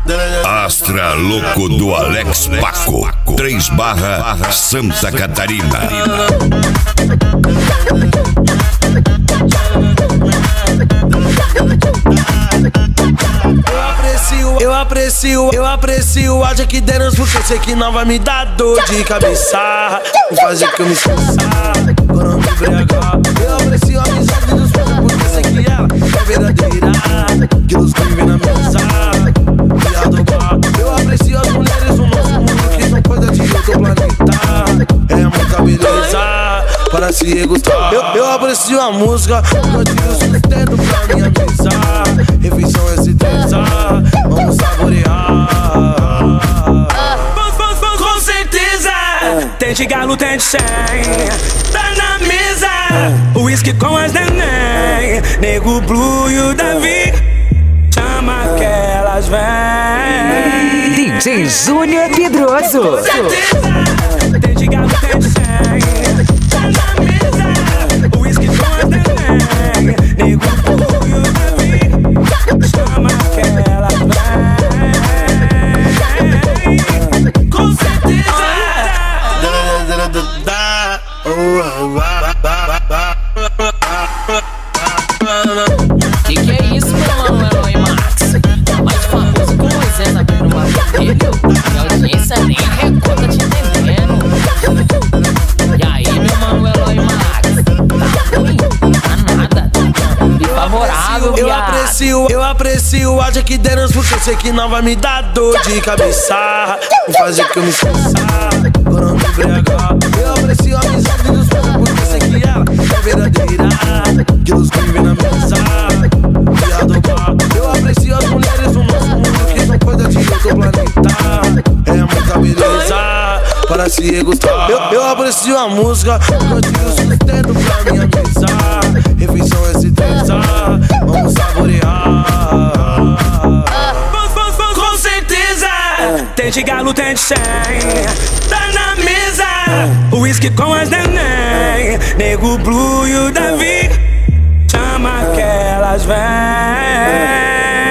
Astra Louco do Alex Paco, 3/ Santa Catarina. Eu aprecio a Jack Daniels, porque sei que não vai me dar dor de cabeça. Vou fazer que eu me esqueça quando eu me embriagar. Eu aprecio a amizade dos fãs, porque sei que ela é verdadeira, que nos vive na mesa e a do bar. Eu aprecio as mulheres do nosso mundo, que são coisa de outro planeta. É muita beleza para se degustar. Eu aprecio a música, porque eu tiro o sustento pra minha mesa. Refeição é certeza, vamos saborear. Com certeza, tem de galo, tem de 100. Tá na mesa, uísque com as neném. Nego Blue e o Davi, chama que elas vêm. DJ Júnior Pedroso. Com certeza, tem de galo, tem de 100. Tá na mesa, uísque com as neném. Nego Blue e o Davi, chama que elas vêm. Com certeza. Que é isso, meu Manuel e Max? Mais famoso que o Moisés abrindo uma vermelho. E a audiência nem recorda te entendendo. E aí, meu Manuel e Max? Tá ruim? Tá nada. Favorável, eu aprecio a Jack Daniels, porque eu sei que não vai me dar dor de cabeça. Vou fazer que eu me esqueça quando eu me embriagar. Eu aprecio a amizade dos fãs, porque sei que ela é verdadeira, que nos vive na mesa e a do bar. Eu aprecio as mulheres do nosso mundo, que são coisa de outro planeta. É muita beleza para se degustar. Eu aprecio a música, porque eu tiro o sustento pra minha mesa. Refeição é certeza, vamos saborear. Com certeza, tem de galo, tem de 100. Tá na mesa, uísque com as neném. Nego Blue e o Davi, chama que elas vêm.